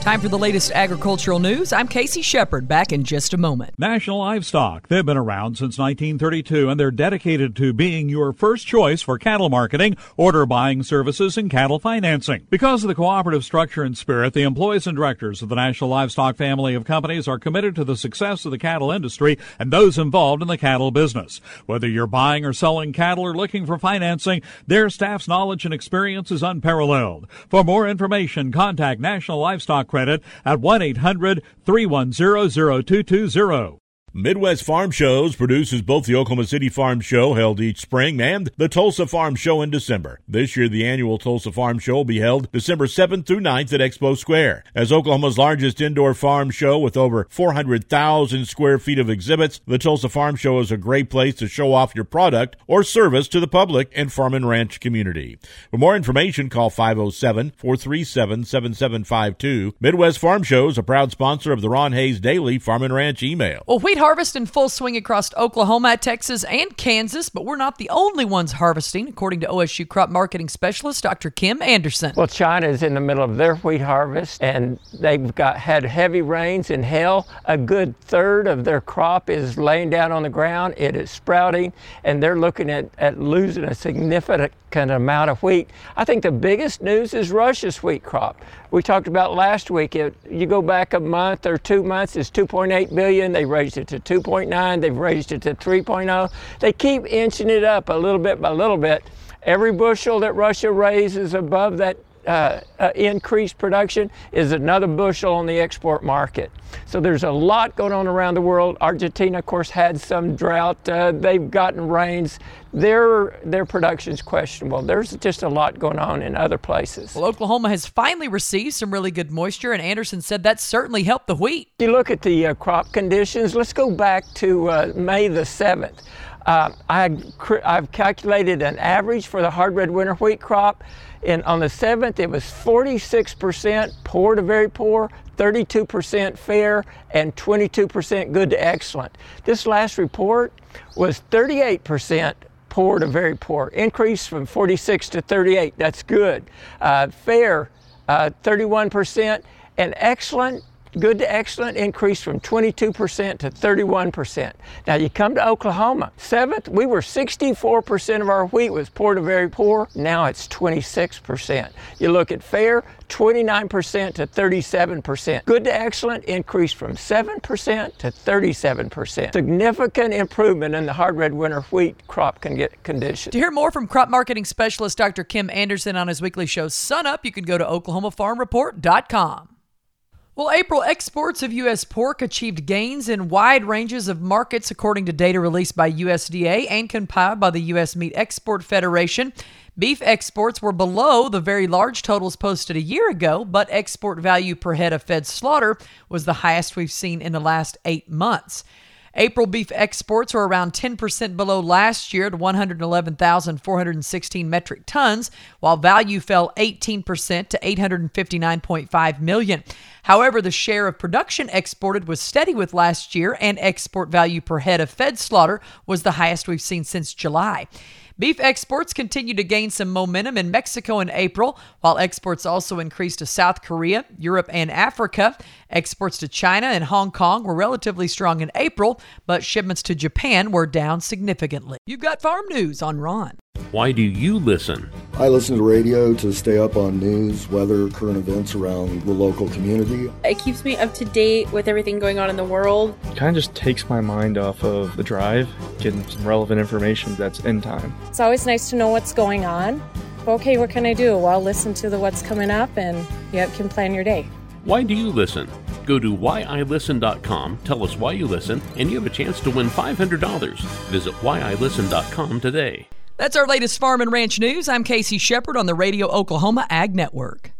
Time for the latest agricultural news. I'm Casey Shepard, back in just a moment. National Livestock. They've been around since 1932, and they're dedicated to being your first choice for cattle marketing, order buying services, and cattle financing. Because of the cooperative structure and spirit, the employees and directors of the National Livestock family of companies are committed to the success of the cattle industry and those involved in the cattle business. Whether you're buying or selling cattle or looking for financing, their staff's knowledge and experience is unparalleled. For more information, contact National Livestock Credit at 1-800-310-0220. Midwest Farm Shows produces both the Oklahoma City Farm Show, held each spring, and the Tulsa Farm Show in December. This year, the annual Tulsa Farm Show will be held December 7th through 9th at Expo Square. As Oklahoma's largest indoor farm show with over 400,000 square feet of exhibits, the Tulsa Farm Show is a great place to show off your product or service to the public and farm and ranch community. For more information, call 507-437-7752. Midwest Farm Show is a proud sponsor of the Ron Hayes Daily Farm and Ranch email. Well, wheat harvest in full swing across Oklahoma, Texas, and Kansas, but we're not the only ones harvesting, according to OSU crop marketing specialist Dr. Kim Anderson. Well, China is in the middle of their wheat harvest, and they've had heavy rains and hail. A good third of their crop is laying down on the ground. It is sprouting, and they're looking at losing a significant amount of wheat. I think the biggest news is Russia's wheat crop. We talked about last week. You go back a month or 2 months, it's 2.8 billion. They raised it to 2.9. They've raised it to 3.0. They keep inching it up a little bit by little bit. Every bushel that Russia raises above that increased production is another bushel on the export market. So there's a lot going on around the world. Argentina, of course, had some drought. They've gotten rains. Their production's questionable. There's just a lot going on in other places. Well, Oklahoma has finally received some really good moisture, and Anderson said that certainly helped the wheat. If you look at the crop conditions, let's go back to May the 7th. I've calculated an average for the hard red winter wheat crop. On the 7th, it was 46% poor to very poor, 32% fair, and 22% good to excellent. This last report was 38% poor to very poor, increase from 46 to 38. That's good. Fair, 31%, and excellent, good to excellent, increased from 22% to 31%. Now you come to Oklahoma, 7th, we were 64% of our wheat was poor to very poor. Now it's 26%. You look at fair, 29% to 37%. Good to excellent increased from 7% to 37%. Significant improvement in the hard red winter wheat crop condition. To hear more from crop marketing specialist Dr. Kim Anderson on his weekly show Sun Up, you can go to oklahomafarmreport.com. Well, April exports of U.S. pork achieved gains in wide ranges of markets, according to data released by USDA and compiled by the U.S. Meat Export Federation. Beef exports were below the very large totals posted a year ago, but export value per head of fed slaughter was the highest we've seen in the last 8 months. April beef exports were around 10% below last year at 111,416 metric tons, while value fell 18% to $859.5 million. However, the share of production exported was steady with last year, and export value per head of fed slaughter was the highest we've seen since July. Beef exports continue to gain some momentum in Mexico in April, while exports also increased to South Korea, Europe, and Africa. Exports to China and Hong Kong were relatively strong in April, but shipments to Japan were down significantly. You've got farm news on Ron. Why do you listen? I listen to radio to stay up on news, weather, current events around the local community. It keeps me up to date with everything going on in the world. It kind of just takes my mind off of the drive, getting some relevant information that's in time. It's always nice to know what's going on. Okay, what can I do? Well, listen to what's coming up and you can plan your day. Why do you listen? Go to whyilisten.com, tell us why you listen, and you have a chance to win $500. Visit whyilisten.com today. That's our latest farm and ranch news. I'm Casey Shepard on the Radio Oklahoma Ag Network.